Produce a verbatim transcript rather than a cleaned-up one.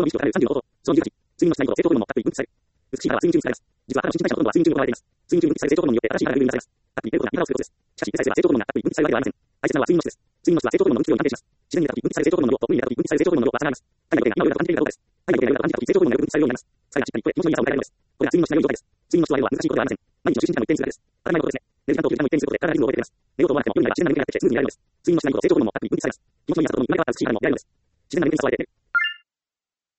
の意識を変えるさんじゅうのこと、その技術、睡眠のしないこと、成長ホルモンも各位分泌される。美しい肌は睡眠中に使われます。実は肌の新陳代謝のほとんどは睡眠中に行われています。睡眠中に分泌される成長ホルモンによって新しい肌が有利になされます。各位、メルコが見方をすることです。しかし、分泌される成長ホルモンが各位分泌されるわけではありません。大切なのは睡眠の質です。睡眠の質は成長ホルモンの分泌量に関係します。自然に各位分泌される成長ホルモンの量と無理に各位分泌される成長ホルモンの量は差があります。体内の時計が今のような感じているかどうかです。体内の時計が今のような感じで各位成長ホルモンがよく分泌されるようになります。それがしっかりこれ、気持ちのいい朝を迎えられるのです。これが睡眠の質の良い状態です。睡眠の質を上げるのは難しいことではありません。毎日の就寝時間の一定にするだけです。当たり前のことですね。寝る時間と起きる時間の一定にすることで体がリズムを覚えています。寝ようと思わなくても夜になれば自然な眠気がやってきてスムーズに寝られるのです。睡眠の質がいいこと、成長ホルモンも各位分泌されます。気持ちのいい朝とともに生まれ変わった美しい肌も見られるのです。自然な眠気に誘われて寝る。